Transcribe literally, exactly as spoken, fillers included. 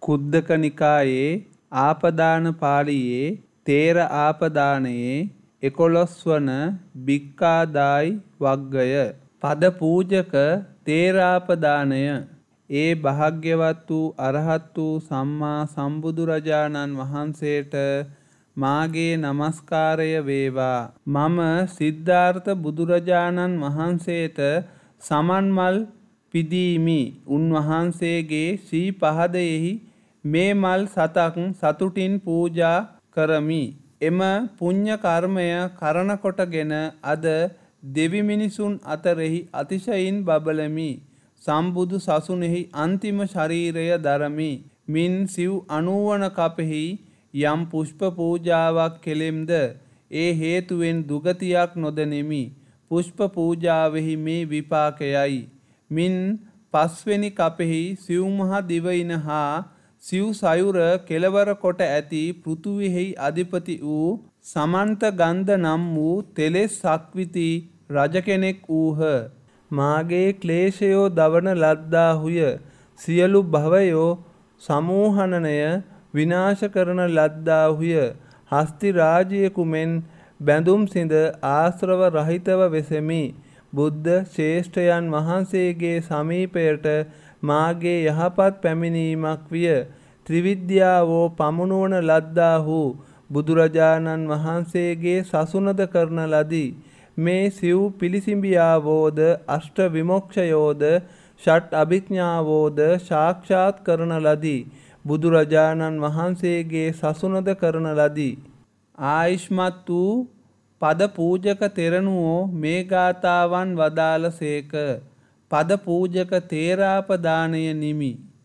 කුද්දක නිකායේ ආපදාන පාළියේ තේර ආපදානයේ එකොළොස් වන භික්ඛාදායි වග්ගය. පද පූජක තේරාපදානය. ඒ භාග්‍යවත් වූ අරහත් වූ සම්මා සම්බුදුරජාණන් වහන්සේට මාගේ නමස්කාරය වේවා. මම සිද්ධාර්ථ බුදුරජාණන් වහන්සේට සමන්මල් පිදීමි. උන්වහන්සේගේ ශ්‍රී පහදයෙහි මේ මල් සතක් සතුටින් පූජා කරමි. එම පුණ්‍ය කර්මය කරන කොටගෙන අද දෙවි මිනිසුන් අතරෙහි අතිශයින් බබලමි. සම්බුදු සසුනේහි අන්තිම ශරීරය දරමි. මින් සිව් අනූවන කපෙහි යම් පුෂ්ප පූජාවක් කෙලෙම්ද ඒ හේතුවෙන් දුගතියක් නොදෙනෙමි. පුෂ්ප පූජාවෙහි මේ විපාකයයි. මින් පස්වෙනි කපෙහි සිව් මහ දිවයින හා සිව් සයුර කෙලවර කොට ඇති පෘථුවිෙහි අධිපති වූ සමන්ත ගන්ධ නම් වූ තෙලෙස් සක්විති රජ කෙනෙක් වූහ. මාගේ ක්ලේශයෝ දවන ලද්දාහුය. සියලු භවයෝ සමූහනනය විනාශ කරන ලද්දාහුය. හස්ති රාජයෙකු මෙන් බැඳුම් සිඳ ආශ්‍රව රහිතව වෙසෙමි. බුද්ධ ශ්‍රේෂ්ඨයන් වහන්සේගේ සමීපයට මාගේ යහපත් පැමිණීමක් විය. ත්‍රිවිද්‍යාවෝ පමුණුවන ලද්දාහු බුදුරජාණන් වහන්සේගේ සසුනද කරන ලදී. මේ සිව් පිළිසිඹියාවෝද අෂ්ට විමොක්ෂයෝද ෂට් අභිඥාවෝද සාක්ෂාත් කරන ලදී. බුදුරජාණන් වහන්සේගේ සසුනද කරන ලදී. ආයිෂ්මත් වූ පද පූජක තෙරණුවෝ මේ ගාථාවන් වදාළ සේක. පද පූජක තේරාපදානය නිමි.